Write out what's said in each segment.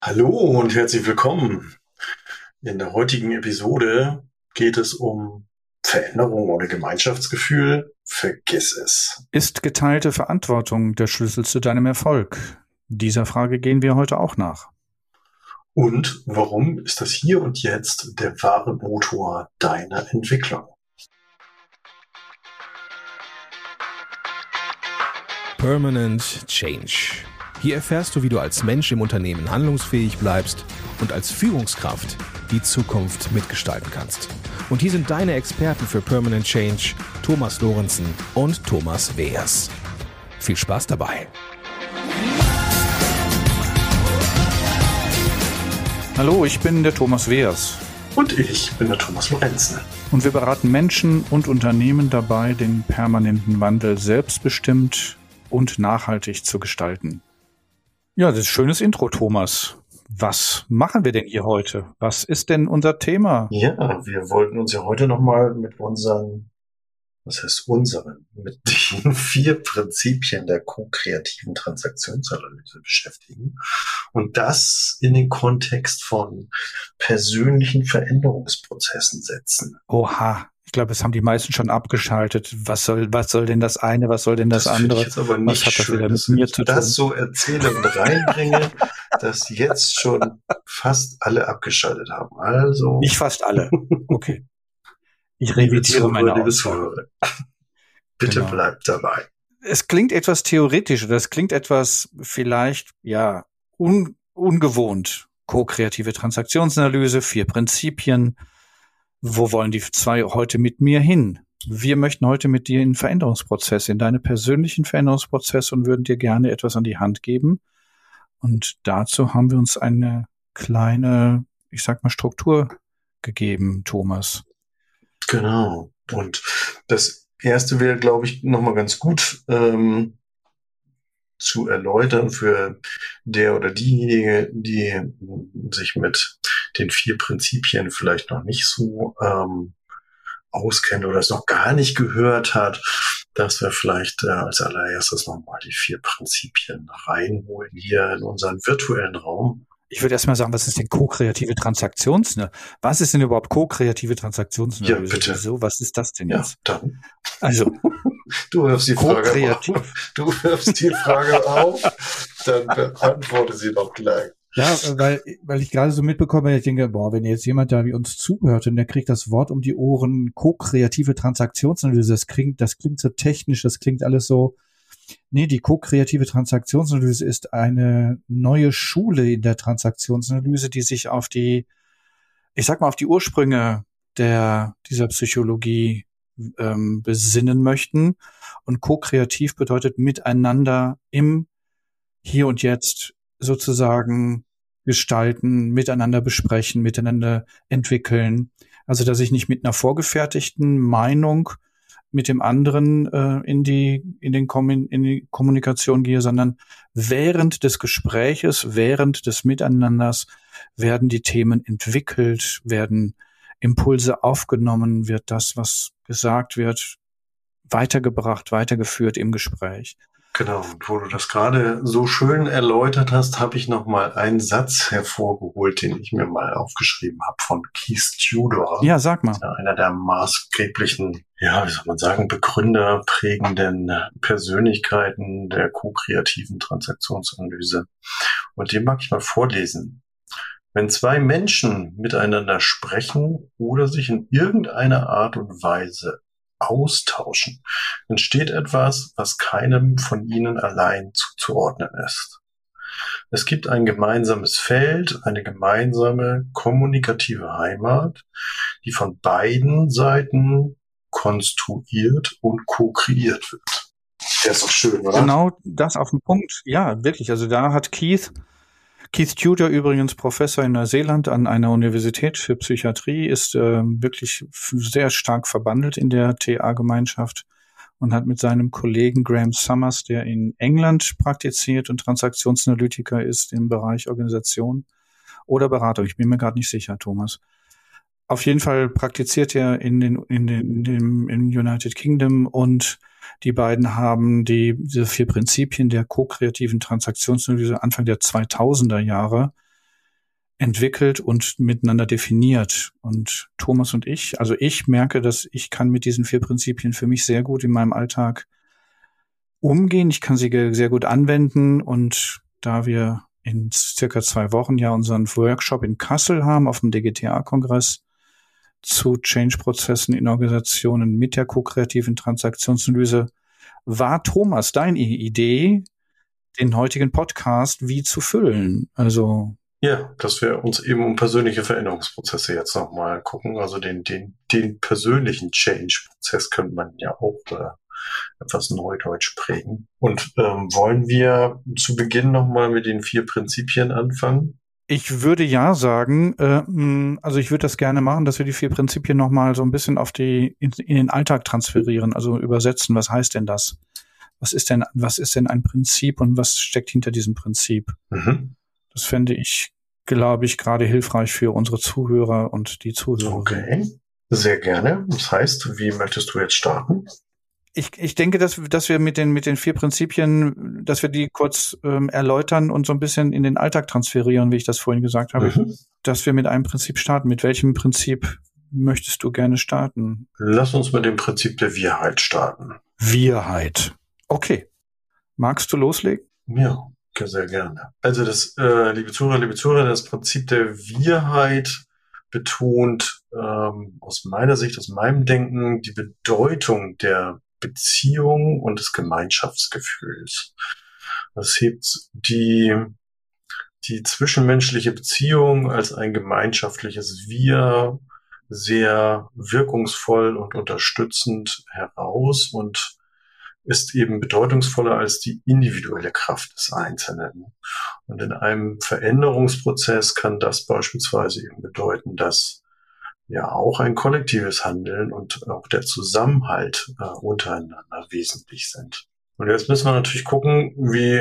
Hallo und herzlich willkommen. In der heutigen Episode geht es um Veränderung oder Gemeinschaftsgefühl. Vergiss es. Ist geteilte Verantwortung der Schlüssel zu deinem Erfolg? Dieser Frage gehen wir heute auch nach. Und warum ist das Hier und Jetzt der wahre Motor deiner Entwicklung? Permanent Change. Hier erfährst du, wie du als Mensch im Unternehmen handlungsfähig bleibst und als Führungskraft die Zukunft mitgestalten kannst. Und hier sind deine Experten für Permanent Change, Thomas Lorenzen und Thomas Weers. Viel Spaß dabei. Hallo, ich bin der Thomas Weers. Und ich bin der Thomas Lorenzen. Und wir beraten Menschen und Unternehmen dabei, den permanenten Wandel selbstbestimmt und nachhaltig zu gestalten. Ja, das ist ein schönes Intro, Thomas. Was machen wir denn hier heute? Was ist denn unser Thema? Ja, wir wollten uns ja heute nochmal mit mit den 4 Prinzipien der ko-kreativen Transaktionsanalyse beschäftigen. Und das in den Kontext von persönlichen Veränderungsprozessen setzen. Oha, ich glaube, das haben die meisten schon abgeschaltet. Was soll denn das eine, was soll denn das andere? Ich jetzt aber nicht was hat das schön, wieder mit dass mir ich zu tun? das so erzähle und reinbringe, dass jetzt schon fast alle abgeschaltet haben. Also, Nicht fast alle. Okay. Ich liebe revidiere meine Zuhörer, liebe Aussage. Zuhörer, bitte Genau. bleibt dabei. Es klingt etwas theoretisch oder es klingt etwas vielleicht, ja, ungewohnt. Ko-kreative Transaktionsanalyse, 4 Prinzipien. Wo wollen die 2 heute mit mir hin? Wir möchten heute mit dir in den Veränderungsprozess, in deine persönlichen Veränderungsprozesse und würden dir gerne etwas an die Hand geben. Und dazu haben wir uns eine kleine, ich sag mal, Struktur gegeben, Thomas. Genau. Und das erste wäre, glaube ich, nochmal ganz gut zu erläutern für der oder diejenige, die sich mit den 4 Prinzipien vielleicht noch nicht so auskennt oder es noch gar nicht gehört hat, dass wir vielleicht als allererstes nochmal die 4 Prinzipien reinholen hier in unseren virtuellen Raum. Ich würde erstmal sagen, was ist denn ko-kreative Transaktionsanalyse? Was ist denn überhaupt ko-kreative Transaktionsanalyse? Ja, bitte. Wieso? Was ist das denn Ja, jetzt? dann. Also, Du wirfst die Frage ko-kreativ. auf. Du wirfst die Frage auf, dann beantworte sie doch gleich. Ja, weil ich gerade so mitbekomme, ich denke, wenn jetzt jemand da wie uns zuhört und der kriegt das Wort um die Ohren, ko-kreative Transaktionsanalyse, das klingt so technisch, das klingt alles so. Nee, die ko-kreative Transaktionsanalyse ist eine neue Schule in der Transaktionsanalyse, die sich auf die Ursprünge dieser Psychologie besinnen möchten. Und ko-kreativ bedeutet miteinander im Hier und Jetzt sozusagen gestalten, miteinander besprechen, miteinander entwickeln. Also, dass ich nicht mit einer vorgefertigten Meinung mit dem anderen in die Kommunikation gehe, sondern während des Gespräches, während des Miteinanders werden die Themen entwickelt, werden Impulse aufgenommen, wird das, was gesagt wird, weitergeführt im Gespräch. Genau, und wo du das gerade so schön erläutert hast, habe ich noch mal einen Satz hervorgeholt, den ich mir mal aufgeschrieben habe von Keith Tudor. Ja, sag mal. Einer der maßgeblichen, ja, wie soll man sagen, Begründer, prägenden Persönlichkeiten der ko-kreativen Transaktionsanalyse. Und den mag ich mal vorlesen. Wenn 2 Menschen miteinander sprechen oder sich in irgendeiner Art und Weise austauschen, entsteht etwas, was keinem von ihnen allein zuzuordnen ist. Es gibt ein gemeinsames Feld, eine gemeinsame kommunikative Heimat, die von beiden Seiten konstruiert und ko-kreiert wird. Der ist doch schön, oder? Genau das auf den Punkt. Ja, wirklich. Also da hat Keith Tudor, übrigens Professor in Neuseeland an einer Universität für Psychiatrie, ist wirklich sehr stark verbandelt in der TA-Gemeinschaft und hat mit seinem Kollegen Graham Summers, der in England praktiziert und Transaktionsanalytiker ist im Bereich Organisation oder Beratung. Ich bin mir gerade nicht sicher, Thomas. Auf jeden Fall praktiziert er in United Kingdom und die beiden haben diese 4 Prinzipien der ko-kreativen Transaktionsanalyse Anfang der 2000er Jahre entwickelt und miteinander definiert. Und Thomas und ich, also ich merke, dass ich kann mit diesen 4 Prinzipien für mich sehr gut in meinem Alltag umgehen. Ich kann sie sehr gut anwenden. Und da wir in circa 2 Wochen ja unseren Workshop in Kassel haben, auf dem DGTA-Kongress zu Change-Prozessen in Organisationen mit der ko-kreativen Transaktionsanalyse, war Thomas deine Idee, den heutigen Podcast wie zu füllen? Also ja, dass wir uns eben um persönliche Veränderungsprozesse jetzt nochmal gucken. Also den persönlichen Change-Prozess könnte man ja auch etwas neudeutsch prägen. Und wollen wir zu Beginn nochmal mit den 4 Prinzipien anfangen? Ich würde ja sagen, also ich würde das gerne machen, dass wir die 4 Prinzipien nochmal so ein bisschen in den Alltag transferieren, also übersetzen. Was heißt denn das? Was ist denn ein Prinzip und was steckt hinter diesem Prinzip? Mhm. Das fände ich, glaube ich, gerade hilfreich für unsere Zuhörer und die Zuhörer. Okay, sehr gerne. Das heißt, wie möchtest du jetzt starten? Ich denke, dass wir mit den 4 Prinzipien, dass wir die kurz erläutern und so ein bisschen in den Alltag transferieren, wie ich das vorhin gesagt habe, dass wir mit einem Prinzip starten. Mit welchem Prinzip möchtest du gerne starten? Lass uns mit dem Prinzip der Wir-heit starten. Wir-heit. Okay. Magst du loslegen? Ja, sehr gerne. Also das, liebe Zuhörer, das Prinzip der Wir-heit betont aus meiner Sicht, aus meinem Denken, die Bedeutung der Beziehung und des Gemeinschaftsgefühls. Das hebt die zwischenmenschliche Beziehung als ein gemeinschaftliches Wir sehr wirkungsvoll und unterstützend heraus und ist eben bedeutungsvoller als die individuelle Kraft des Einzelnen. Und in einem Veränderungsprozess kann das beispielsweise eben bedeuten, dass ja auch ein kollektives Handeln und auch der Zusammenhalt untereinander wesentlich sind. Und jetzt müssen wir natürlich gucken,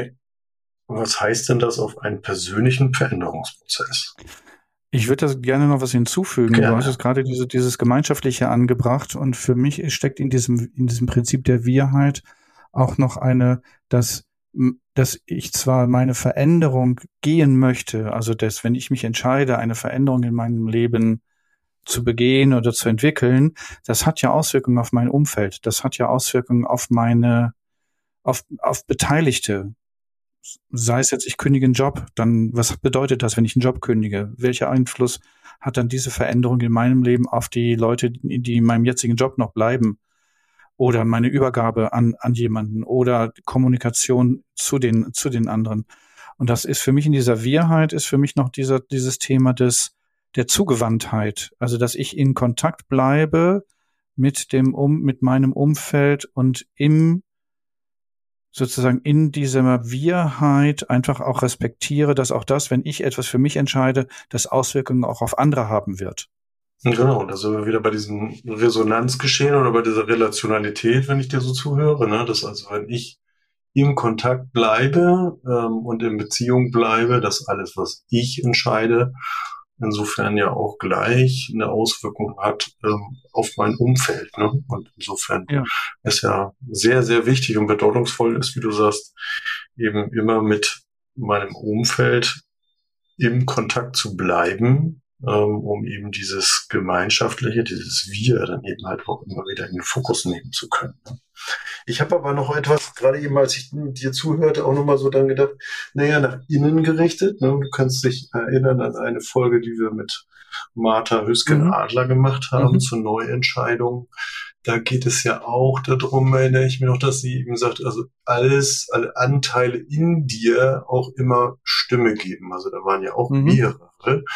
was heißt denn das auf einen persönlichen Veränderungsprozess? Ich würde da gerne noch was hinzufügen. Gerne. Du hast jetzt gerade dieses Gemeinschaftliche angebracht und für mich steckt in diesem Prinzip der Wir-heit auch noch dass ich zwar meine Veränderung gehen möchte, also dass, wenn ich mich entscheide, eine Veränderung in meinem Leben zu begehen oder zu entwickeln, das hat ja Auswirkungen auf mein Umfeld. Das hat ja Auswirkungen auf auf Beteiligte. Sei es jetzt, ich kündige einen Job, dann was bedeutet das, wenn ich einen Job kündige? Welcher Einfluss hat dann diese Veränderung in meinem Leben auf die Leute, die in meinem jetzigen Job noch bleiben? Oder meine Übergabe an jemanden oder Kommunikation zu den anderen. Und das ist für mich in dieser Wir-heit, ist für mich noch dieses Thema der Zugewandtheit. Also, dass ich in Kontakt bleibe mit meinem Umfeld und sozusagen in dieser Wir-heit einfach auch respektiere, dass auch das, wenn ich etwas für mich entscheide, das Auswirkungen auch auf andere haben wird. Genau, da sind wir wieder bei diesem Resonanzgeschehen oder bei dieser Relationalität, wenn ich dir so zuhöre, ne? Das also, wenn ich im Kontakt bleibe und in Beziehung bleibe, dass alles, was ich entscheide, insofern ja auch gleich eine Auswirkung hat auf mein Umfeld. Ne? Und insofern ist ja sehr, sehr wichtig und bedeutungsvoll ist, wie du sagst, eben immer mit meinem Umfeld im Kontakt zu bleiben, um eben dieses Gemeinschaftliche, dieses Wir dann eben halt auch immer wieder in den Fokus nehmen zu können. Ne? Ich habe aber noch etwas, gerade eben, als ich dir zuhörte, auch nochmal so dann gedacht, nach innen gerichtet. Ne? Du kannst dich erinnern an eine Folge, die wir mit Martha Hüsken-Adler gemacht haben zur Neuentscheidung. Da geht es ja auch darum, erinnere ich mich noch, dass sie eben sagt, also alle Anteile in dir auch immer Stimme geben. Also da waren ja auch mehrere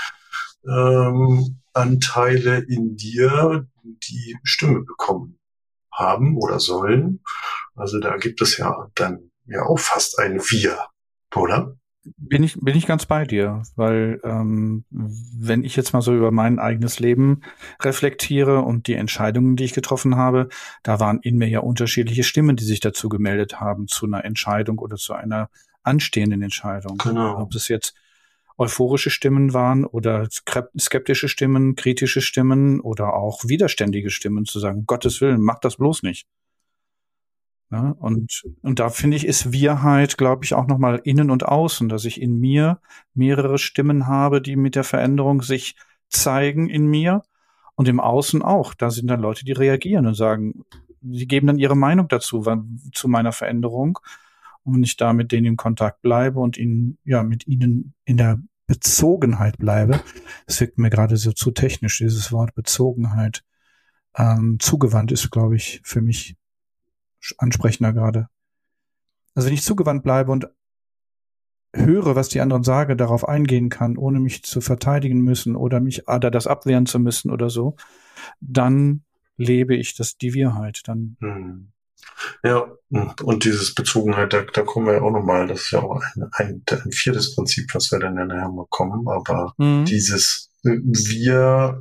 Anteile in dir, die Stimme bekommen haben oder sollen. Also da gibt es ja dann ja auch fast ein Wir, oder? Bin ich ganz bei dir, weil wenn ich jetzt mal so über mein eigenes Leben reflektiere und die Entscheidungen, die ich getroffen habe, da waren in mir ja unterschiedliche Stimmen, die sich dazu gemeldet haben, zu einer Entscheidung oder zu einer anstehenden Entscheidung. Genau. Ob es jetzt euphorische Stimmen waren oder skeptische Stimmen, kritische Stimmen oder auch widerständige Stimmen, zu sagen, Gottes Willen, mach das bloß nicht. Ja, und da finde ich, ist Wir-Heit, glaube ich, auch nochmal innen und außen, dass ich in mir mehrere Stimmen habe, die mit der Veränderung sich zeigen in mir und im Außen auch. Da sind dann Leute, die reagieren und sagen, sie geben dann ihre Meinung dazu, zu meiner Veränderung. Und wenn ich da mit denen in Kontakt bleibe und mit ihnen in der Bezogenheit bleibe, es wirkt mir gerade so zu technisch, dieses Wort Bezogenheit, zugewandt ist, glaube ich, für mich ansprechender gerade. Also wenn ich zugewandt bleibe und höre, was die anderen sagen, darauf eingehen kann, ohne mich zu verteidigen müssen oder das abwehren zu müssen oder so, dann lebe ich die Wir-Heit. Dann. Ja, und dieses Bezogenheit, da kommen wir ja auch nochmal, das ist ja auch ein viertes Prinzip, was wir dann nachher mal kommen, aber dieses Wir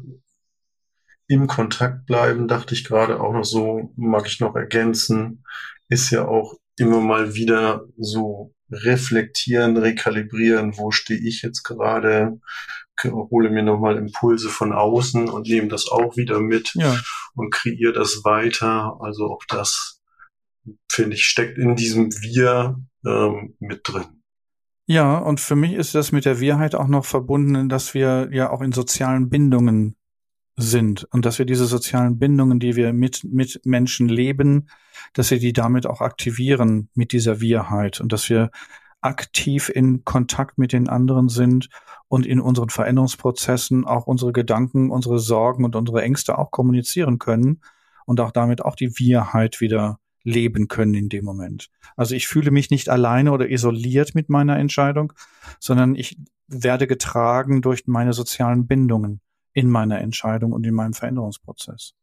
im Kontakt bleiben, dachte ich gerade auch noch so, mag ich noch ergänzen, ist ja auch immer mal wieder so reflektieren, rekalibrieren, wo stehe ich jetzt gerade, hole mir nochmal Impulse von außen und nehme das auch wieder mit und kreiere das weiter. Also auch das, finde ich, steckt in diesem Wir mit drin. Ja, und für mich ist das mit der Wir-Heit auch noch verbunden, dass wir ja auch in sozialen Bindungen sind und dass wir diese sozialen Bindungen, die wir mit Menschen leben, dass wir die damit auch aktivieren mit dieser Wir-Heit und dass wir aktiv in Kontakt mit den anderen sind und in unseren Veränderungsprozessen auch unsere Gedanken, unsere Sorgen und unsere Ängste auch kommunizieren können und auch damit auch die Wir-Heit wieder leben können in dem Moment. Also ich fühle mich nicht alleine oder isoliert mit meiner Entscheidung, sondern ich werde getragen durch meine sozialen Bindungen in meiner Entscheidung und in meinem Veränderungsprozess.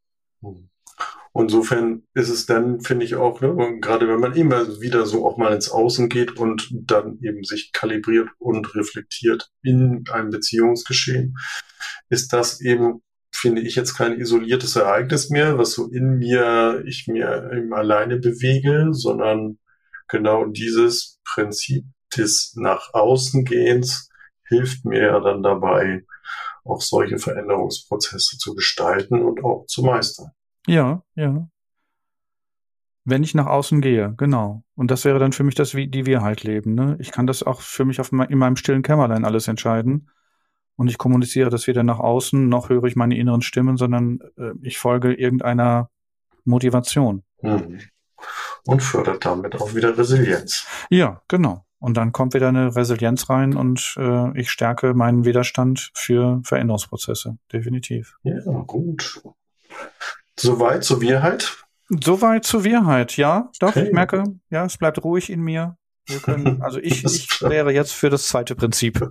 Insofern ist es dann, finde ich auch, gerade wenn man immer wieder so auch mal ins Außen geht und dann eben sich kalibriert und reflektiert in einem Beziehungsgeschehen, ist das eben, finde ich, jetzt kein isoliertes Ereignis mehr, was so ich mir eben alleine bewege, sondern genau dieses Prinzip des nach außen Gehens hilft mir ja dann dabei, auch solche Veränderungsprozesse zu gestalten und auch zu meistern. Ja. Wenn ich nach außen gehe, genau. Und das wäre dann für mich das, wie die Wir-Heit leben. Ne? Ich kann das auch für mich in meinem stillen Kämmerlein alles entscheiden. Und ich kommuniziere das weder nach außen, noch höre ich meine inneren Stimmen, sondern ich folge irgendeiner Motivation. Und fördert damit auch wieder Resilienz. Ja, genau. Und dann kommt wieder eine Resilienz rein und ich stärke meinen Widerstand für Veränderungsprozesse. Definitiv. Ja, gut. Soweit zur Wir-Heit? Soweit zur Wir-Heit, ja. Doch, okay. Ich merke, ja, es bleibt ruhig in mir. Ich wäre jetzt für das zweite Prinzip.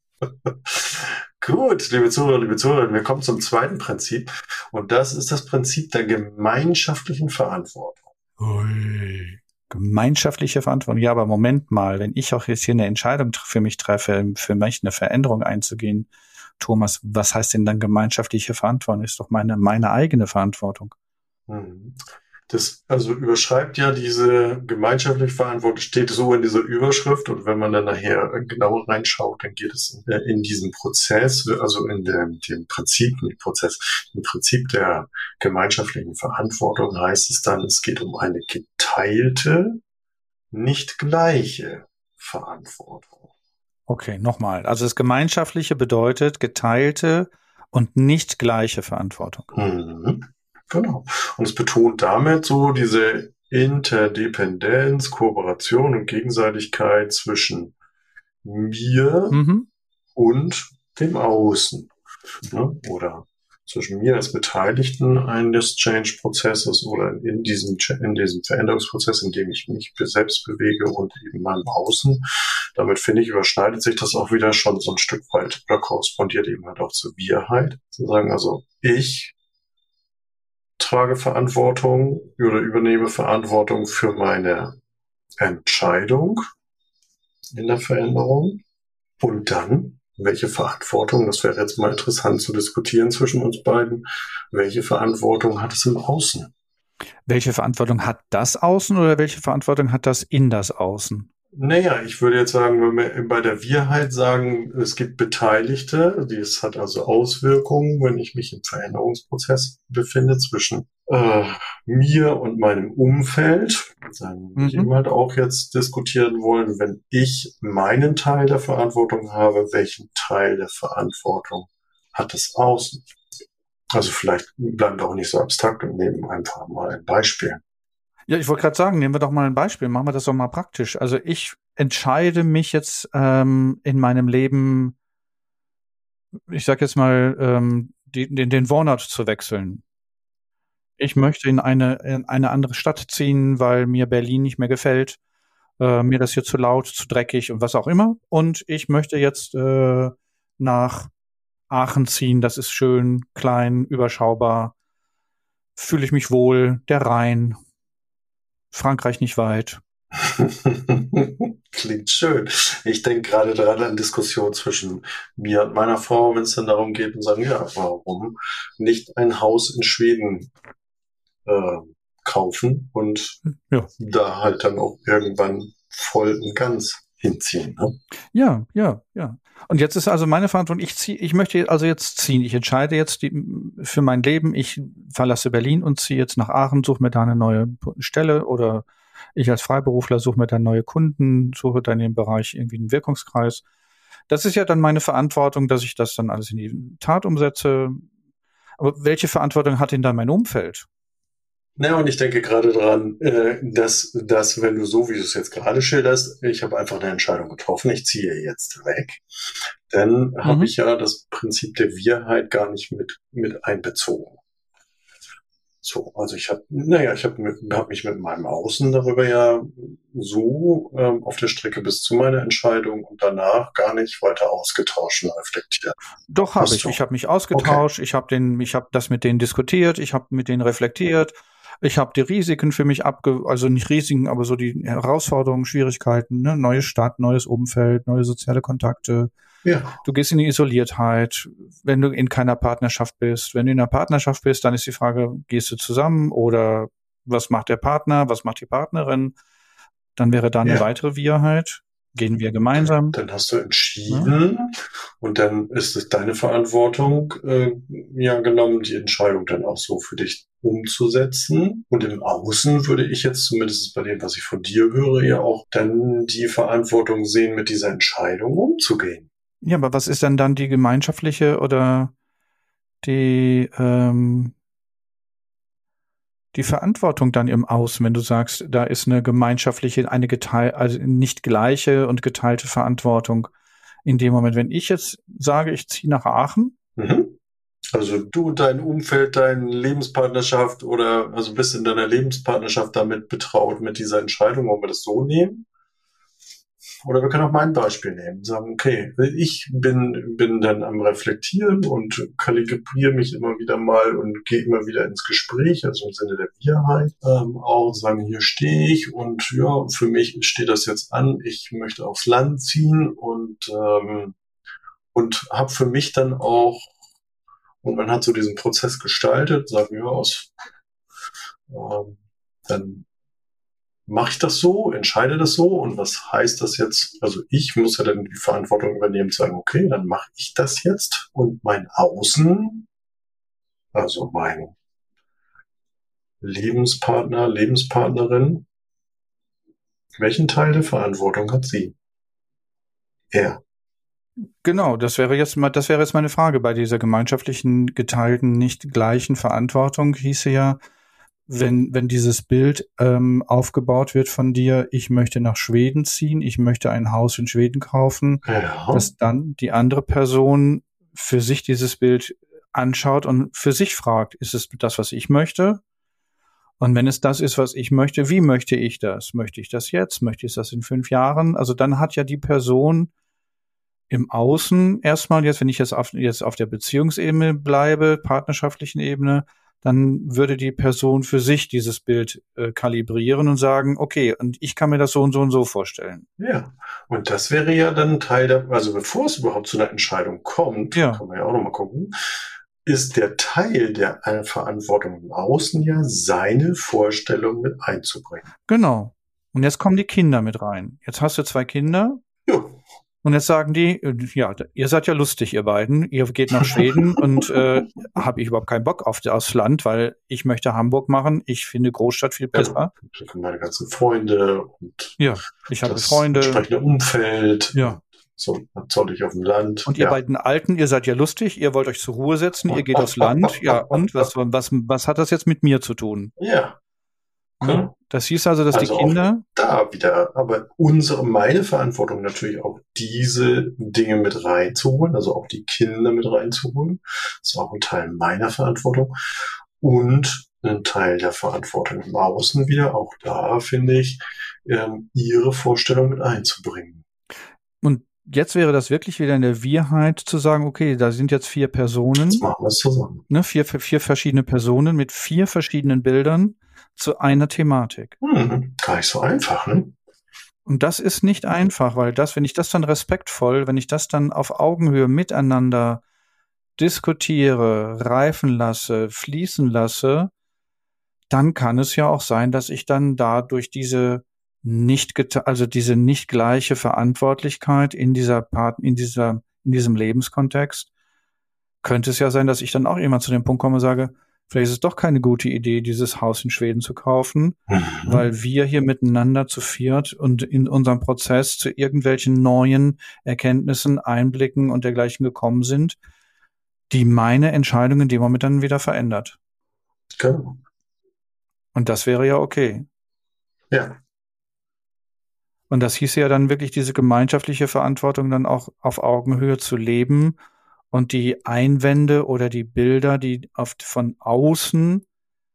Gut, liebe Zuhörer, wir kommen zum zweiten Prinzip. Und das ist das Prinzip der gemeinschaftlichen Verantwortung. Ui. Gemeinschaftliche Verantwortung. Ja, aber Moment mal, wenn ich auch jetzt hier eine Entscheidung für mich treffe, für mich eine Veränderung einzugehen, Thomas, was heißt denn dann gemeinschaftliche Verantwortung? Ist doch meine eigene Verantwortung. Das also überschreibt ja diese gemeinschaftliche Verantwortung, steht so in dieser Überschrift, und wenn man dann nachher genauer reinschaut, dann geht es in diesen Prozess, also in dem Prinzip, im Prinzip der gemeinschaftlichen Verantwortung heißt es dann, es geht um eine geteilte, nicht gleiche Verantwortung. Okay, nochmal. Also das Gemeinschaftliche bedeutet geteilte und nicht gleiche Verantwortung. Genau. Und es betont damit so diese Interdependenz, Kooperation und Gegenseitigkeit zwischen mir und dem Außen. Ne? Oder zwischen mir als Beteiligten eines Change-Prozesses oder in diesem Veränderungsprozess, in dem ich mich selbst bewege, und eben meinem Außen. Damit, finde ich, überschneidet sich das auch wieder schon so ein Stück weit oder korrespondiert eben halt auch zur Wir-Heit. Zu sagen, also ich trage Verantwortung oder übernehme Verantwortung für meine Entscheidung in der Veränderung. Und dann, welche Verantwortung, das wäre jetzt mal interessant zu diskutieren zwischen uns beiden, welche Verantwortung hat es im Außen? Welche Verantwortung hat das Außen oder welche Verantwortung hat das in das Außen? Naja, ich würde jetzt sagen, wenn wir bei der Wir-Heit sagen, es gibt Beteiligte, es hat also Auswirkungen, wenn ich mich im Veränderungsprozess befinde zwischen mir und meinem Umfeld, dann würde ich eben halt auch jetzt diskutieren wollen, wenn ich meinen Teil der Verantwortung habe, welchen Teil der Verantwortung hat das Außen? Also vielleicht bleiben wir auch nicht so abstrakt und nehmen einfach mal ein Beispiel. Ja, ich wollte gerade sagen, nehmen wir doch mal ein Beispiel, machen wir das doch mal praktisch. Also ich entscheide mich jetzt in meinem Leben, ich sag jetzt mal, den Wohnort zu wechseln. Ich möchte in eine andere Stadt ziehen, weil mir Berlin nicht mehr gefällt, mir das hier zu laut, zu dreckig und was auch immer. Und ich möchte jetzt nach Aachen ziehen, das ist schön, klein, überschaubar, fühle ich mich wohl, der Rhein, Frankreich nicht weit. Klingt schön. Ich denke gerade daran an Diskussionen zwischen mir und meiner Frau, wenn es dann darum geht und sagen, ja, warum nicht ein Haus in Schweden kaufen und da halt dann auch irgendwann voll und ganz hinziehen. Ne? Ja. Und jetzt ist also meine Verantwortung, ich möchte also jetzt ziehen. Ich entscheide jetzt für mein Leben, ich verlasse Berlin und ziehe jetzt nach Aachen, suche mir da eine neue Stelle oder ich als Freiberufler suche mir dann neue Kunden, suche dann im Bereich irgendwie einen Wirkungskreis. Das ist ja dann meine Verantwortung, dass ich das dann alles in die Tat umsetze. Aber welche Verantwortung hat denn dann mein Umfeld? Na, und ich denke gerade dran, dass wenn du so, wie du es jetzt gerade schilderst, ich habe einfach eine Entscheidung getroffen, ich ziehe jetzt weg, dann habe ich ja das Prinzip der Wir-Heit gar nicht mit einbezogen. So, also ich habe mich mit meinem Außen darüber ja so auf der Strecke bis zu meiner Entscheidung und danach gar nicht weiter ausgetauscht und reflektiert. Doch, habe ich. Ich habe mich ausgetauscht, ich habe das mit denen diskutiert, ich habe mit denen reflektiert. Ich habe die Risiken für mich also nicht Risiken, aber so die Herausforderungen, Schwierigkeiten, ne? Neue Stadt, neues Umfeld, neue soziale Kontakte. Ja. Du gehst in die Isoliertheit, wenn du in keiner Partnerschaft bist. Wenn du in einer Partnerschaft bist, dann ist die Frage, gehst du zusammen oder was macht der Partner, was macht die Partnerin? Dann wäre da eine weitere Wir-Heit. Gehen wir gemeinsam. Dann hast du entschieden und dann ist es deine Verantwortung, genommen, die Entscheidung dann auch so für dich umzusetzen. Und im Außen würde ich jetzt zumindest bei dem, was ich von dir höre, ja auch dann die Verantwortung sehen, mit dieser Entscheidung umzugehen. Ja, aber was ist denn dann die gemeinschaftliche oder die Verantwortung dann im Außen, wenn du sagst, da ist eine gemeinschaftliche, also nicht gleiche und geteilte Verantwortung in dem Moment. Wenn ich jetzt sage, ich ziehe nach Aachen. Also du, dein Umfeld, deine Lebenspartnerschaft also bist in deiner Lebenspartnerschaft damit betraut mit dieser Entscheidung, wollen wir das so nehmen? Oder wir können auch mal ein Beispiel nehmen, sagen, okay, ich bin dann am Reflektieren und kalibriere mich immer wieder mal und gehe immer wieder ins Gespräch, also im Sinne der Wir-Heit, auch sagen, hier stehe ich und ja, für mich steht das jetzt an, ich möchte aufs Land ziehen und habe für mich dann auch, und man hat so diesen Prozess gestaltet, sagen wir dann mache ich das so, entscheide das so und was heißt das jetzt? Also ich muss ja dann die Verantwortung übernehmen, zu sagen, okay, dann mache ich das jetzt und mein Außen, also mein Lebenspartner, Lebenspartnerin, welchen Teil der Verantwortung hat sie? Er. Genau, das wäre jetzt meine Frage bei dieser gemeinschaftlichen, geteilten, nicht gleichen Verantwortung hieße ja, wenn dieses Bild aufgebaut wird von dir, ich möchte nach Schweden ziehen, ich möchte ein Haus in Schweden kaufen, dass dann die andere Person für sich dieses Bild anschaut und für sich fragt, ist es das, was ich möchte? Und wenn es das ist, was ich möchte, wie möchte ich das? Möchte ich das jetzt? Möchte ich das in 5 Jahren? Also dann hat ja die Person im Außen erstmal jetzt, wenn ich jetzt auf der Beziehungsebene bleibe, partnerschaftlichen Ebene, dann würde die Person für sich dieses Bild kalibrieren und sagen, okay, und ich kann mir das so und so und so vorstellen. Ja, und das wäre ja dann Teil also bevor es überhaupt zu einer Entscheidung kommt, kann man ja auch nochmal gucken, ist der Teil der Verantwortung im Außen ja seine Vorstellung mit einzubringen. Genau. Und jetzt kommen die Kinder mit rein. Jetzt hast du 2 Kinder. Ja. Und jetzt sagen die, ja, ihr seid ja lustig, ihr beiden. Ihr geht nach Schweden und habe ich überhaupt keinen Bock aufs Land, weil ich möchte Hamburg machen. Ich finde Großstadt viel besser. Ich habe meine ganzen Freunde und ja, ich habe das Freunde. entsprechende Umfeld. Ja. So natürlich auf dem Land. Und ihr beiden Alten, ihr seid ja lustig, ihr wollt euch zur Ruhe setzen, ihr geht aufs Land. Ja, und was hat das jetzt mit mir zu tun? Ja. Genau. Das hieß also, dass die Kinder. Da wieder, aber meine Verantwortung natürlich auch diese Dinge mit reinzuholen, also auch die Kinder mit reinzuholen. Das ist auch ein Teil meiner Verantwortung. Und ein Teil der Verantwortung im Außen wieder, auch da finde ich, ihre Vorstellung mit einzubringen. Und jetzt wäre das wirklich wieder in der Wir-heit zu sagen, okay, da sind jetzt 4 Personen. Jetzt machen wir es zusammen. Ne, 4 verschiedene Personen mit 4 verschiedenen Bildern zu einer Thematik. Gar nicht so einfach, ne? Und das ist nicht einfach, weil wenn ich das dann respektvoll, wenn ich das dann auf Augenhöhe miteinander diskutiere, reifen lasse, fließen lasse, dann kann es ja auch sein, dass ich dann dadurch diese nicht gleiche Verantwortlichkeit in diesem Lebenskontext, könnte es ja sein, dass ich dann auch irgendwann zu dem Punkt komme und sage, vielleicht ist es doch keine gute Idee, dieses Haus in Schweden zu kaufen, weil wir hier miteinander zu viert und in unserem Prozess zu irgendwelchen neuen Erkenntnissen, Einblicken und dergleichen gekommen sind, die meine Entscheidung in dem Moment dann wieder verändert. Genau. Und das wäre ja okay. Ja. Und das hieße ja dann wirklich diese gemeinschaftliche Verantwortung dann auch auf Augenhöhe zu leben und die Einwände oder die Bilder, die von außen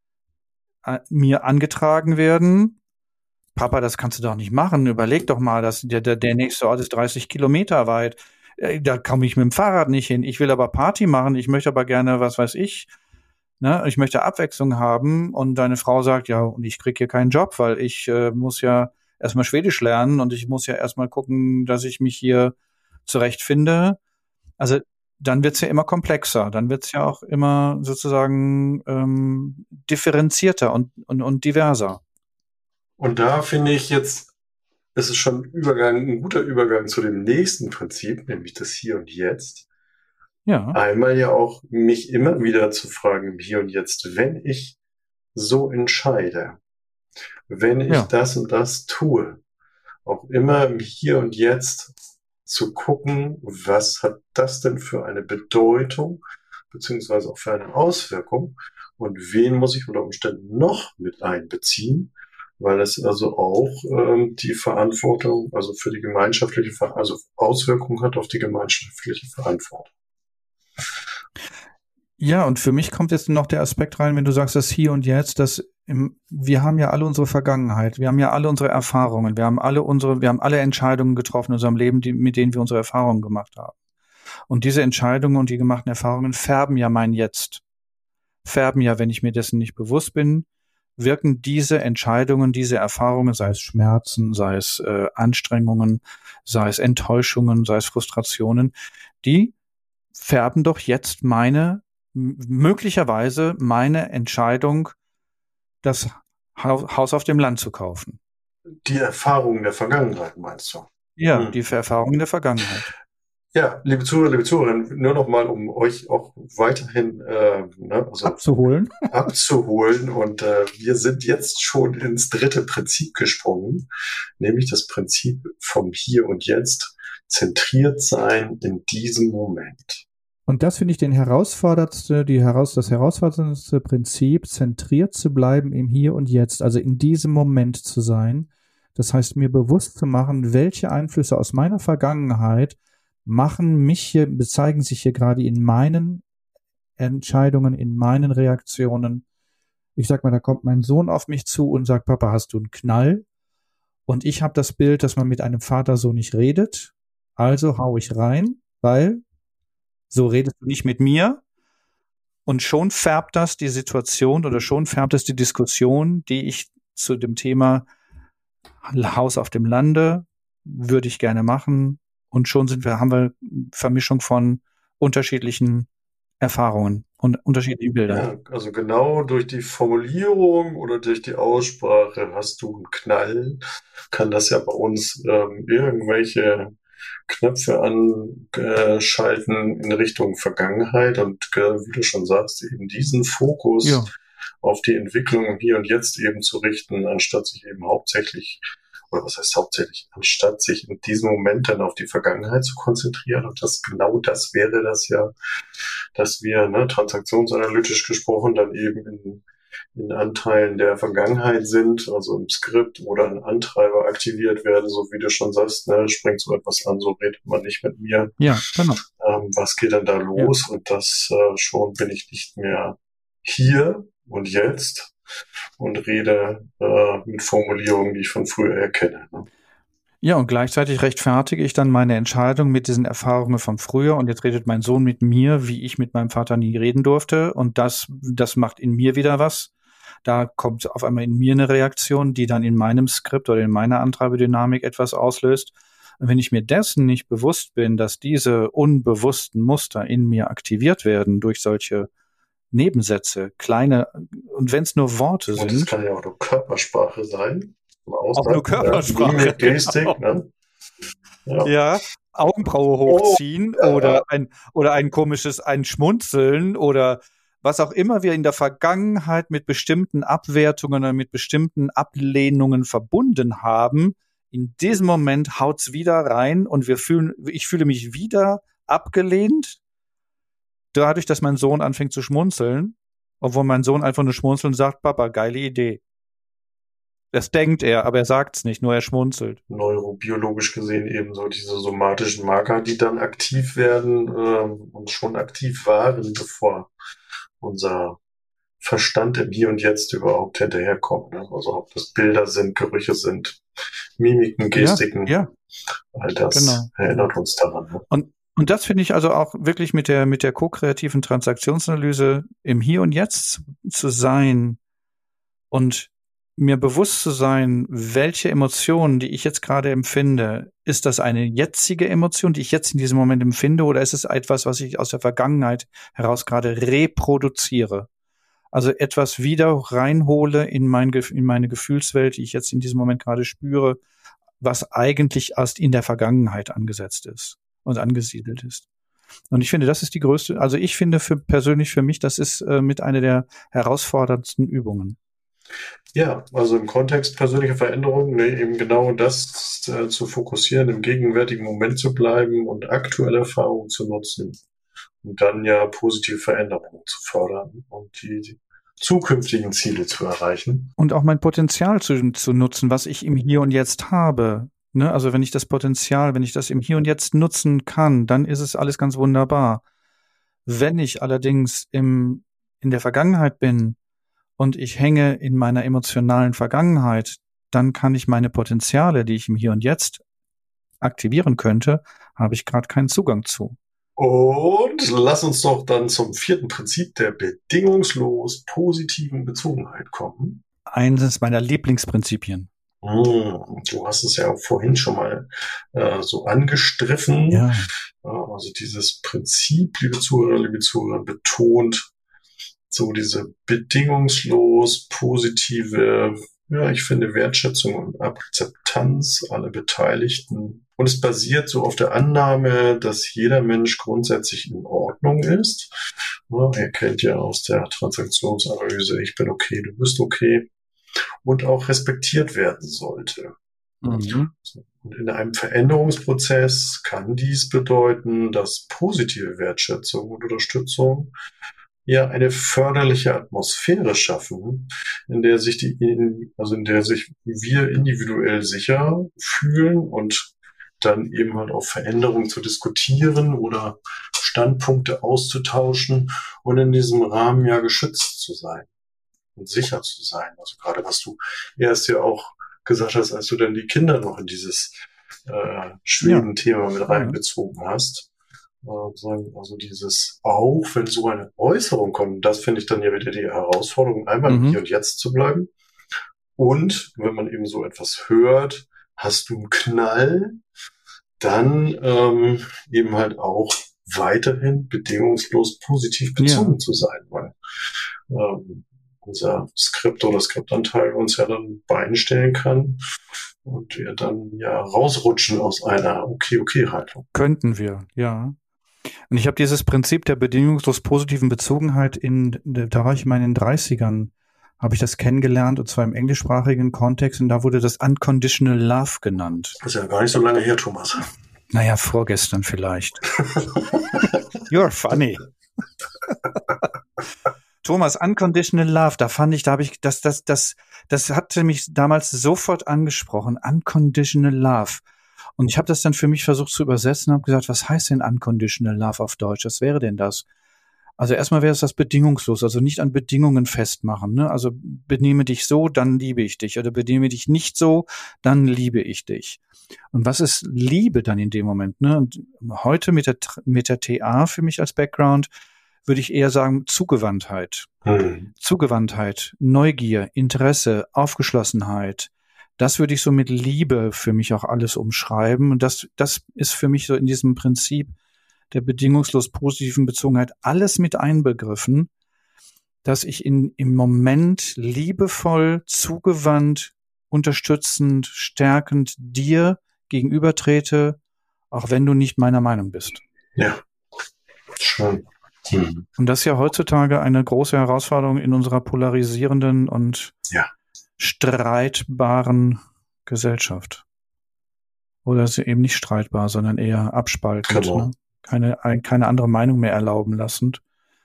mir angetragen werden. Papa, das kannst du doch nicht machen. Überleg doch mal, dass der nächste Ort ist 30 Kilometer weit. Da komme ich mit dem Fahrrad nicht hin. Ich will aber Party machen. Ich möchte aber gerne, was weiß ich, ne? Ich möchte Abwechslung haben. Und deine Frau sagt, ja, und ich krieg hier keinen Job, weil ich muss ja erstmal Schwedisch lernen und ich muss ja erstmal gucken, dass ich mich hier zurechtfinde. Also dann wird's ja immer komplexer, dann wird's ja auch immer sozusagen differenzierter und diverser. Und da finde ich jetzt, es ist schon ein guter Übergang zu dem nächsten Prinzip, nämlich das Hier und Jetzt. Ja. Einmal ja auch mich immer wieder zu fragen im Hier und Jetzt, wenn ich so entscheide, wenn ich das und das tue, auch immer im Hier und Jetzt zu gucken, was hat das denn für eine Bedeutung, beziehungsweise auch für eine Auswirkung und wen muss ich unter Umständen noch mit einbeziehen, weil es also auch die Verantwortung, also für die gemeinschaftliche, also Auswirkungen hat auf die gemeinschaftliche Verantwortung. Ja, und für mich kommt jetzt noch der Aspekt rein, wenn du sagst, das Hier und Jetzt, wir haben ja alle unsere Vergangenheit, wir haben ja alle unsere Erfahrungen, wir haben alle Entscheidungen getroffen in unserem Leben, mit denen wir unsere Erfahrungen gemacht haben. Und diese Entscheidungen und die gemachten Erfahrungen färben ja mein Jetzt. Färben ja, wenn ich mir dessen nicht bewusst bin, wirken diese Entscheidungen, diese Erfahrungen, sei es Schmerzen, sei es Anstrengungen, sei es Enttäuschungen, sei es Frustrationen, die färben doch jetzt möglicherweise meine Entscheidung, das Haus auf dem Land zu kaufen. Die Erfahrungen der Vergangenheit, meinst du? Ja, die Erfahrungen der Vergangenheit. Ja, liebe Zuhörer, liebe Zuhörerinnen, nur noch mal, um euch auch weiterhin abzuholen. Und wir sind jetzt schon ins 3. Prinzip gesprungen, nämlich das Prinzip vom Hier und Jetzt, zentriert sein in diesem Moment. Und das finde ich das herausforderndste Prinzip, zentriert zu bleiben im Hier und Jetzt, also in diesem Moment zu sein. Das heißt, mir bewusst zu machen, welche Einflüsse aus meiner Vergangenheit bezeigen sich hier gerade in meinen Entscheidungen, in meinen Reaktionen. Ich sag mal, da kommt mein Sohn auf mich zu und sagt, Papa, hast du einen Knall? Und ich habe das Bild, dass man mit einem Vater so nicht redet. Also hau ich rein, weil so redest du nicht mit mir. Und schon färbt das die Situation oder schon färbt es die Diskussion, die ich zu dem Thema Haus auf dem Lande würde ich gerne machen. Und schon haben wir Vermischung von unterschiedlichen Erfahrungen und unterschiedlichen Bildern. Ja, also genau durch die Formulierung oder durch die Aussprache, hast du einen Knall, kann das ja bei uns irgendwelche Knöpfe anschalten in Richtung Vergangenheit und wie du schon sagst, eben diesen Fokus auf die Entwicklung im Hier und Jetzt eben zu richten, anstatt sich eben hauptsächlich, oder was heißt hauptsächlich, anstatt sich in diesem Moment dann auf die Vergangenheit zu konzentrieren. Und genau das wäre das ja, dass wir, transaktionsanalytisch gesprochen, dann eben in Anteilen der Vergangenheit sind, also im Skript, oder ein Antreiber aktiviert werden, so wie du schon sagst, springt so etwas an, so redet man nicht mit mir. Ja, genau. Was geht denn da los? Ja. Und das schon bin ich nicht mehr hier und jetzt und rede mit Formulierungen, die ich von früher erkenne. Ne? Ja, und gleichzeitig rechtfertige ich dann meine Entscheidung mit diesen Erfahrungen von früher. Und jetzt redet mein Sohn mit mir, wie ich mit meinem Vater nie reden durfte. Und das macht in mir wieder was. Da kommt auf einmal in mir eine Reaktion, die dann in meinem Skript oder in meiner Antreiberdynamik etwas auslöst. Und wenn ich mir dessen nicht bewusst bin, dass diese unbewussten Muster in mir aktiviert werden durch solche Nebensätze, kleine, und wenn es nur Worte sind. Und das kann ja auch nur Körpersprache sein. Auch nur Körpersprache. Ja, Gestik, genau. Ne? Ja, Augenbraue hochziehen oder ein komisches, ein Schmunzeln oder was auch immer wir in der Vergangenheit mit bestimmten Abwertungen oder mit bestimmten Ablehnungen verbunden haben. In diesem Moment haut's wieder rein und ich fühle mich wieder abgelehnt, dadurch, dass mein Sohn anfängt zu schmunzeln, obwohl mein Sohn einfach nur schmunzeln und sagt, Papa, geile Idee. Das denkt er, aber er sagt's nicht, nur er schmunzelt. Neurobiologisch gesehen eben so diese somatischen Marker, die dann aktiv werden und schon aktiv waren, bevor unser Verstand im Hier und Jetzt überhaupt hinterherkommt. Ne? Also ob das Bilder sind, Gerüche sind, Mimiken, Gestiken, all das erinnert uns daran. Ne? Und das finde ich also auch wirklich mit der ko-kreativen Transaktionsanalyse im Hier und Jetzt zu sein und mir bewusst zu sein, welche Emotionen, die ich jetzt gerade empfinde, ist das eine jetzige Emotion, die ich jetzt in diesem Moment empfinde, oder ist es etwas, was ich aus der Vergangenheit heraus gerade reproduziere? Also etwas wieder reinhole in meine Gefühlswelt, die ich jetzt in diesem Moment gerade spüre, was eigentlich erst in der Vergangenheit angesetzt ist und angesiedelt ist. Und ich finde, das ist die größte, also ich finde persönlich für mich, das ist mit einer der herausforderndsten Übungen. Ja, also im Kontext persönlicher Veränderungen, eben genau das zu fokussieren, im gegenwärtigen Moment zu bleiben und aktuelle Erfahrungen zu nutzen und dann ja positive Veränderungen zu fördern und die zukünftigen Ziele zu erreichen. Und auch mein Potenzial zu nutzen, was ich im Hier und Jetzt habe. Ne? Also wenn ich das im Hier und Jetzt nutzen kann, dann ist es alles ganz wunderbar. Wenn ich allerdings in der Vergangenheit bin, und ich hänge in meiner emotionalen Vergangenheit, dann kann ich meine Potenziale, die ich im Hier und Jetzt aktivieren könnte, habe ich gerade keinen Zugang zu. Und lass uns doch dann zum 4. Prinzip der bedingungslos positiven Bezogenheit kommen. Eines meiner Lieblingsprinzipien. Du hast es ja vorhin schon mal so angestriffen. Ja. Also dieses Prinzip, liebe Zuhörer, betont so diese bedingungslos positive, ich finde Wertschätzung und Akzeptanz aller Beteiligten. Und es basiert so auf der Annahme, dass jeder Mensch grundsätzlich in Ordnung ist. Ihr kennt ja aus der Transaktionsanalyse, ich bin okay, du bist okay. Und auch respektiert werden sollte. Mhm. Und in einem Veränderungsprozess kann dies bedeuten, dass positive Wertschätzung und Unterstützung eine förderliche Atmosphäre schaffen, in der sich wir individuell sicher fühlen und dann eben halt auch Veränderungen zu diskutieren oder Standpunkte auszutauschen und in diesem Rahmen ja geschützt zu sein und sicher zu sein. Also gerade was du erst ja auch gesagt hast, als du dann die Kinder noch in dieses Schweden-Thema mit reinbezogen hast. Also dieses auch, wenn so eine Äußerung kommt, das finde ich dann ja wieder die Herausforderung, einmal im Hier und Jetzt zu bleiben. Und wenn man eben so etwas hört, hast du einen Knall, dann eben halt auch weiterhin bedingungslos positiv bezogen zu sein, weil unser Skript oder Skriptanteil uns ja dann Beine stellen kann. und wir dann ja rausrutschen aus einer Okay-Okay-Haltung. Könnten wir, ja. Und ich habe dieses Prinzip der bedingungslos positiven Bezogenheit da war ich mal in den 30ern, habe ich das kennengelernt, und zwar im englischsprachigen Kontext, und da wurde das Unconditional Love genannt. Das ist ja gar nicht so lange her, Thomas. Naja, vorgestern vielleicht. You're funny. Thomas, Unconditional Love, das hatte mich damals sofort angesprochen. Unconditional Love. Und ich habe das dann für mich versucht zu übersetzen und habe gesagt, was heißt denn Unconditional Love auf Deutsch? Was wäre denn das? Also erstmal wäre es das bedingungslos, also nicht an Bedingungen festmachen. Ne? Also benehme dich so, dann liebe ich dich. Oder benehme dich nicht so, dann liebe ich dich. Und was ist Liebe dann in dem Moment? Ne? Und heute mit der TA für mich als Background würde ich eher sagen Zugewandtheit. Zugewandtheit, Neugier, Interesse, Aufgeschlossenheit. Das würde ich so mit Liebe für mich auch alles umschreiben. Und das ist für mich so in diesem Prinzip der bedingungslos positiven Bezogenheit alles mit einbegriffen, dass ich im Moment liebevoll, zugewandt, unterstützend, stärkend dir gegenübertrete, auch wenn du nicht meiner Meinung bist. Ja, schön. Und das ist ja heutzutage eine große Herausforderung in unserer polarisierenden und streitbaren Gesellschaft. Oder ist sie eben nicht streitbar, sondern eher abspaltend. Genau. Ne? Keine andere Meinung mehr erlauben lassend.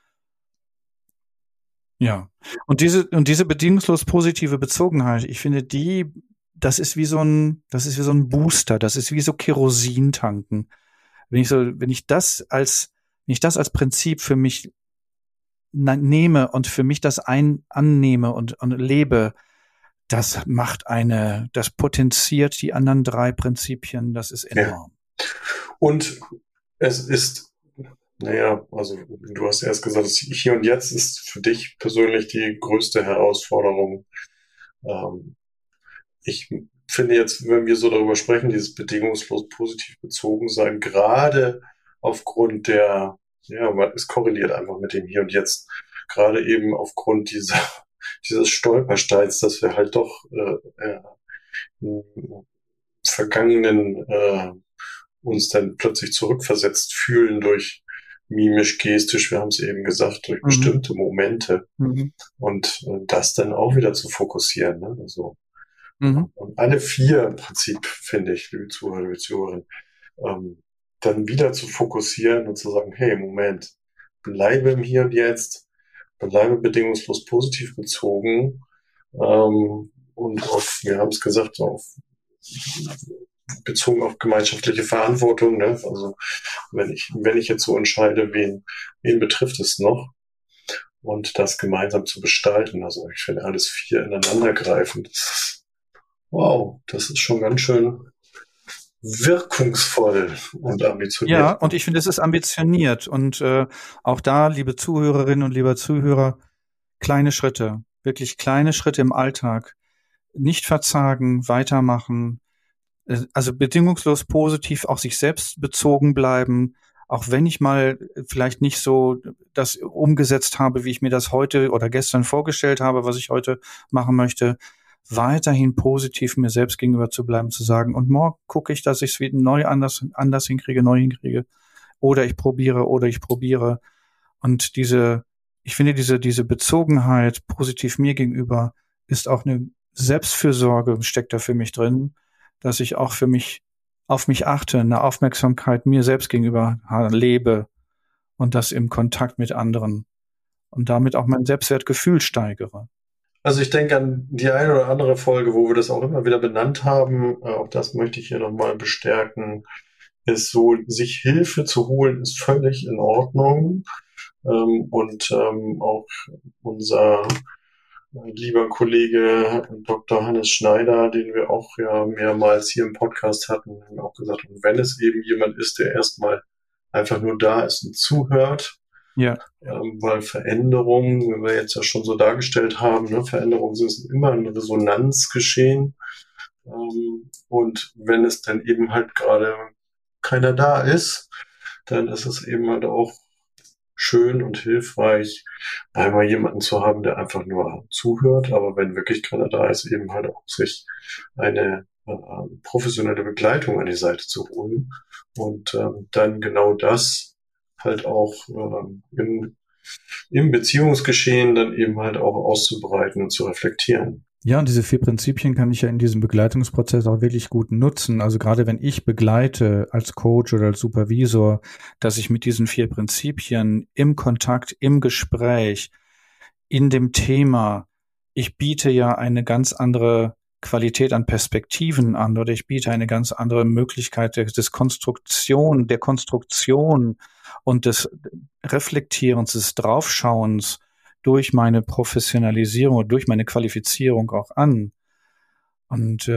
Ja. Und diese bedingungslos positive Bezogenheit, ich finde das ist wie so ein Booster, das ist wie so Kerosin tanken. Wenn ich das als Prinzip für mich nehme und für mich das annehme und lebe, das potenziert die anderen 3 Prinzipien, das ist enorm. Ja. Und es ist, also du hast erst gesagt, hier und jetzt ist für dich persönlich die größte Herausforderung. Ich finde jetzt, wenn wir so darüber sprechen, dieses bedingungslos positiv bezogen sein, gerade aufgrund es korreliert einfach mit dem Hier und Jetzt, gerade eben aufgrund dieses Stolpersteins, dass wir halt doch im Vergangenen uns dann plötzlich zurückversetzt fühlen durch mimisch, gestisch, wir haben es eben gesagt, durch bestimmte Momente und das dann auch wieder zu fokussieren. Ne? Also, und alle 4 im Prinzip, finde ich, liebe Zuhörer, liebe Zuhörerinnen, dann wieder zu fokussieren und zu sagen, hey, Moment, bleibe im Hier und Jetzt, bleibe bedingungslos positiv bezogen und wir haben es gesagt, bezogen auf gemeinschaftliche Verantwortung. Ne? Also wenn ich jetzt so entscheide, wen betrifft es noch, und das gemeinsam zu gestalten. Also ich finde alles 4 ineinandergreifend. Wow, das ist schon ganz schön wirkungsvoll und ambitioniert. Ja, und ich finde, es ist ambitioniert. Und auch da, liebe Zuhörerinnen und lieber Zuhörer, kleine Schritte, wirklich kleine Schritte im Alltag. Nicht verzagen, weitermachen. Also bedingungslos positiv, auch sich selbst bezogen bleiben. Auch wenn ich mal vielleicht nicht so das umgesetzt habe, wie ich mir das heute oder gestern vorgestellt habe, was ich heute machen möchte, weiterhin positiv mir selbst gegenüber zu bleiben, zu sagen, und morgen gucke ich, dass ich es wieder neu anders hinkriege. Oder ich probiere. Und ich finde, diese Bezogenheit positiv mir gegenüber ist auch eine Selbstfürsorge, steckt da für mich drin, dass ich auch auf mich achte, eine Aufmerksamkeit mir selbst gegenüber lebe und das im Kontakt mit anderen und damit auch mein Selbstwertgefühl steigere. Also ich denke an die eine oder andere Folge, wo wir das auch immer wieder benannt haben, auch das möchte ich hier nochmal bestärken, ist so, sich Hilfe zu holen, ist völlig in Ordnung. Und auch unser lieber Kollege Dr. Hannes Schneider, den wir auch ja mehrmals hier im Podcast hatten, haben auch gesagt, und wenn es eben jemand ist, der erstmal einfach nur da ist und zuhört, weil Veränderungen, wie wir jetzt ja schon so dargestellt haben, ne, Veränderungen sind immer ein Resonanzgeschehen. Und wenn es dann eben halt gerade keiner da ist, dann ist es eben halt auch schön und hilfreich, einmal jemanden zu haben, der einfach nur zuhört, aber wenn wirklich keiner da ist, eben halt auch sich eine professionelle Begleitung an die Seite zu holen und dann genau das halt auch im Beziehungsgeschehen dann eben halt auch auszubreiten und zu reflektieren. Ja, und diese 4 Prinzipien kann ich ja in diesem Begleitungsprozess auch wirklich gut nutzen. Also gerade wenn ich begleite als Coach oder als Supervisor, dass ich mit diesen 4 Prinzipien im Kontakt, im Gespräch, in dem Thema, ich biete ja eine ganz andere Qualität an Perspektiven an oder ich biete eine ganz andere Möglichkeit der Konstruktion und des Reflektierens, des Draufschauens durch meine Professionalisierung und durch meine Qualifizierung auch an. Und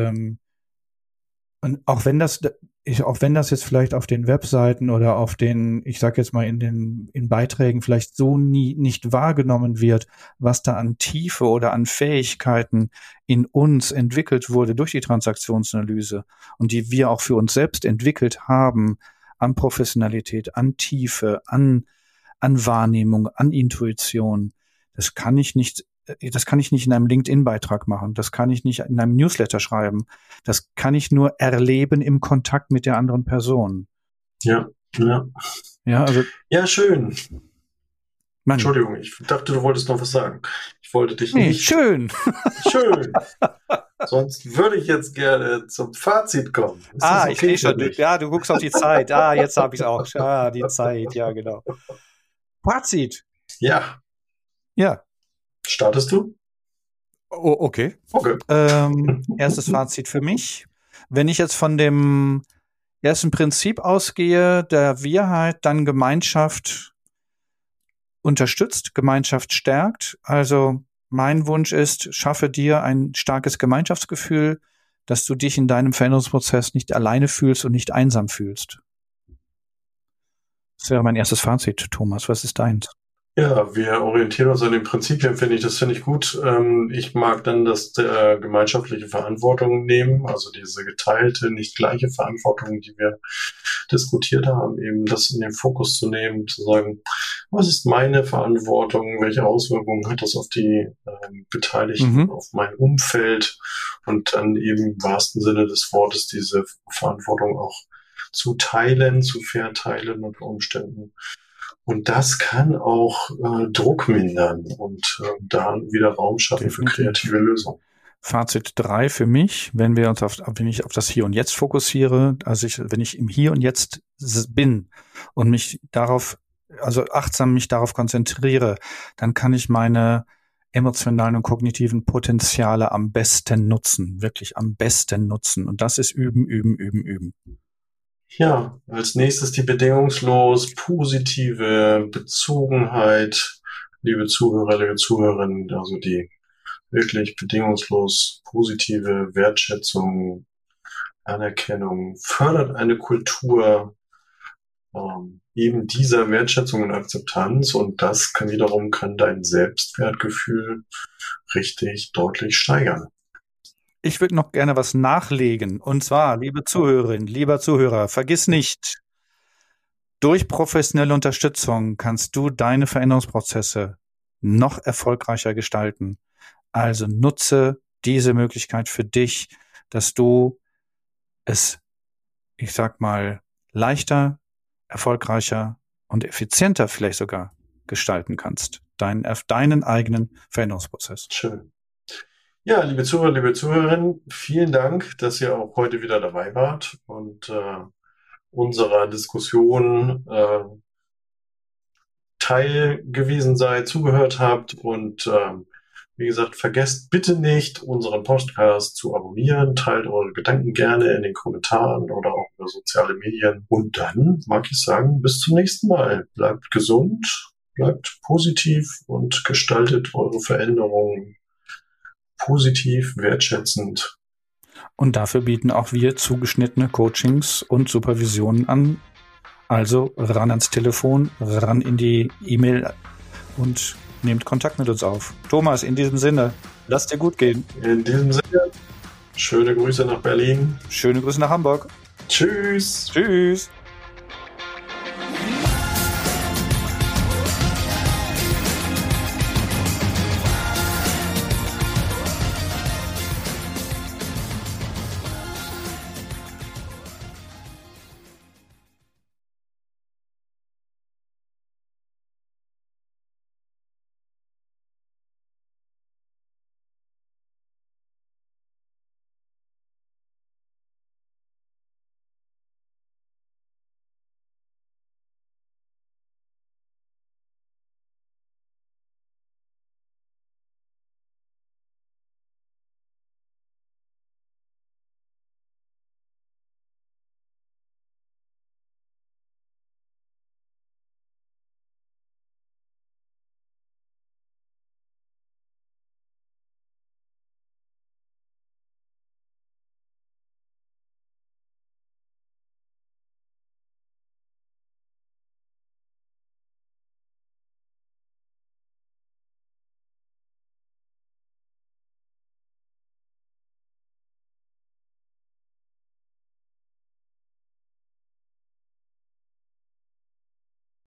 auch wenn das jetzt vielleicht auf den Webseiten oder auf den, ich sag jetzt mal in Beiträgen vielleicht so nicht wahrgenommen wird, was da an Tiefe oder an Fähigkeiten in uns entwickelt wurde durch die Transaktionsanalyse und die wir auch für uns selbst entwickelt haben, an Professionalität, an Tiefe, an Wahrnehmung, an Intuition. Das kann ich nicht in einem LinkedIn-Beitrag machen. Das kann ich nicht in einem Newsletter schreiben. Das kann ich nur erleben im Kontakt mit der anderen Person. Ja. Ja, also. Ja, schön. Mann. Entschuldigung, ich dachte, du wolltest noch was sagen. Ich wollte dich nicht. Schön. Schön. Sonst würde ich jetzt gerne zum Fazit kommen. Okay, ich sehe schon. Ja, du guckst auf die Zeit. Jetzt habe ich es auch. Die Zeit, ja, genau. Fazit. Ja. Ja. Startest du? Oh, okay. Erstes Fazit für mich. Wenn ich jetzt von dem ersten Prinzip ausgehe, der Wir-Heit, dann Gemeinschaft unterstützt, Gemeinschaft stärkt. Also mein Wunsch ist, schaffe dir ein starkes Gemeinschaftsgefühl, dass du dich in deinem Veränderungsprozess nicht alleine fühlst und nicht einsam fühlst. Das wäre mein erstes Fazit, Thomas. Was ist deins? Ja, wir orientieren uns an den Prinzipien, das finde ich gut. Ich mag dann das gemeinschaftliche Verantwortung nehmen, also diese geteilte, nicht gleiche Verantwortung, die wir diskutiert haben, eben das in den Fokus zu nehmen, zu sagen, was ist meine Verantwortung, welche Auswirkungen hat das auf die Beteiligten, auf mein Umfeld und dann eben im wahrsten Sinne des Wortes diese Verantwortung auch zu teilen, zu verteilen unter Umständen. Und das kann auch Druck mindern und da wieder Raum schaffen für kreative Lösungen. Fazit 3 für mich, wenn ich auf das Hier und Jetzt fokussiere, wenn ich im Hier und Jetzt bin und mich achtsam mich darauf konzentriere, dann kann ich meine emotionalen und kognitiven Potenziale am besten nutzen, wirklich am besten nutzen. Und das ist üben. Ja, als nächstes die bedingungslos positive Bezogenheit, liebe Zuhörer, liebe Zuhörerinnen, also die wirklich bedingungslos positive Wertschätzung, Anerkennung, fördert eine Kultur eben dieser Wertschätzung und Akzeptanz und das kann dein Selbstwertgefühl richtig deutlich steigern. Ich würde noch gerne was nachlegen. Und zwar, liebe Zuhörerin, lieber Zuhörer, vergiss nicht, durch professionelle Unterstützung kannst du deine Veränderungsprozesse noch erfolgreicher gestalten. Also nutze diese Möglichkeit für dich, dass du es, ich sag mal, leichter, erfolgreicher und effizienter vielleicht sogar gestalten kannst. Deinen eigenen Veränderungsprozess. Schön. Ja, liebe Zuhörer, liebe Zuhörerinnen, vielen Dank, dass ihr auch heute wieder dabei wart und unserer Diskussion Teil gewesen seid, zugehört habt und wie gesagt, vergesst bitte nicht, unseren Podcast zu abonnieren, teilt eure Gedanken gerne in den Kommentaren oder auch über soziale Medien und dann mag ich sagen, bis zum nächsten Mal. Bleibt gesund, bleibt positiv und gestaltet eure Veränderungen positiv, wertschätzend. Und dafür bieten auch wir zugeschnittene Coachings und Supervisionen an. Also ran ans Telefon, ran in die E-Mail und nehmt Kontakt mit uns auf. Thomas, in diesem Sinne, lass dir gut gehen. In diesem Sinne, schöne Grüße nach Berlin. Schöne Grüße nach Hamburg. Tschüss. Tschüss.